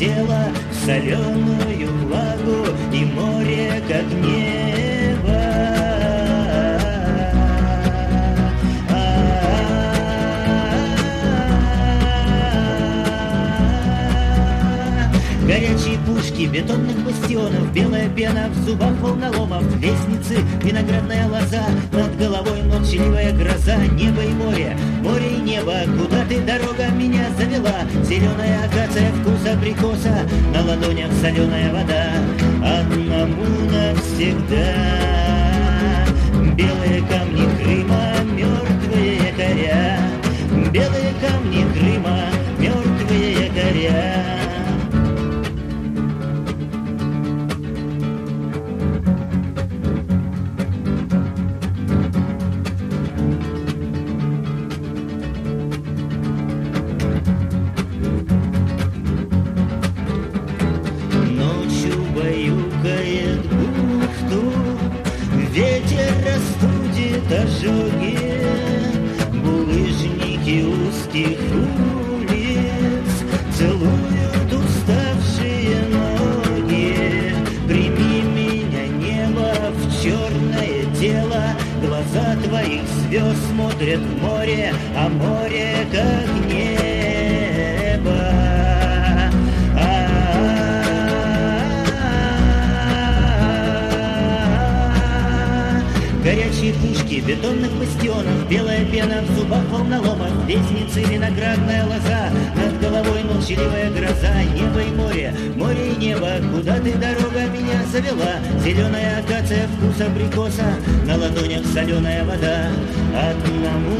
тело в соленую влагу, и море как небо. Горячие пушки бетонных бастионов, белая пена в зубах волноломов, лестницы, виноградная лоза, над головой молчаливая гроза, небо и море, море и небо, куда ты, дорога, меня завела? Зеленая акация, вкус абрикоса, на ладонях соленая вода, одному навсегда. Белые камни Крыма, мертвые якоря, белые камни Крыма, мертвые якоря. Баюкает бухту, ветер растудит ожоги, булыжники узких улиц целуют уставшие ноги. Прими меня, небо, в черное тело, глаза твоих звезд смотрят в море, а море как небо. Горячие пушки бетонных бастионов, белая пена в зубах волноломов, лестницы, виноградная лоза, над головой молчаливая гроза, небо и море, море и небо, куда ты, дорога, меня завела? Зеленая акация, вкус абрикоса, на ладонях соленая вода, одному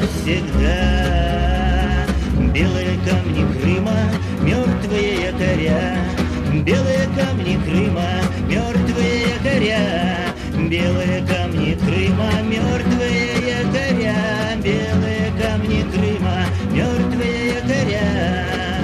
навсегда. Белые камни Крыма, мертвые якоря, белые камни Крыма, мертвые якоря. Белые камни Крыма, мертвые якоря, белые камни Крыма, мертвые якоря.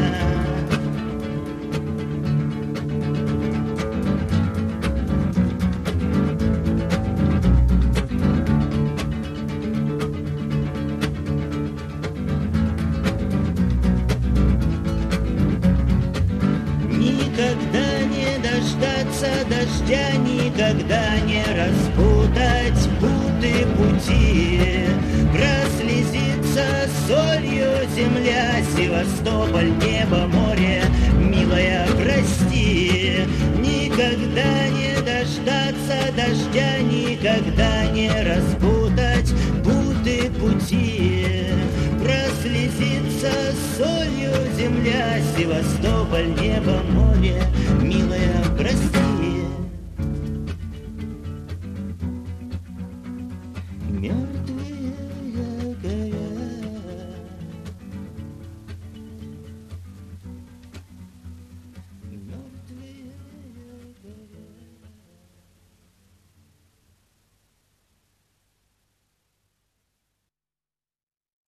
Никогда не дождаться дождя, никогда не распутать путы пути. Прослезится солью земля, Севастополь небом